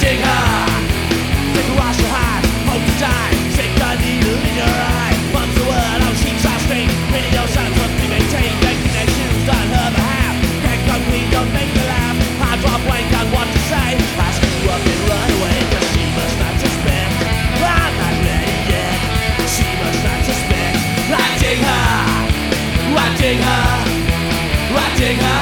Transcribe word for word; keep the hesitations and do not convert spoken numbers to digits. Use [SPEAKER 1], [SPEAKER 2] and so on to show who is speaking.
[SPEAKER 1] dig her. Take a wash your heart, hope to die. Stick the needle in your eye. Mum's the word, oh she's our straight. Radio sounds must be maintained. Making their shoes on her behalf. Can't come clean, don't make me laugh. I drop blank on what to say. I screw up and run away, cause she must not suspect. I'm not ready yet. She must not suspect. I dig her, I dig her, I dig her.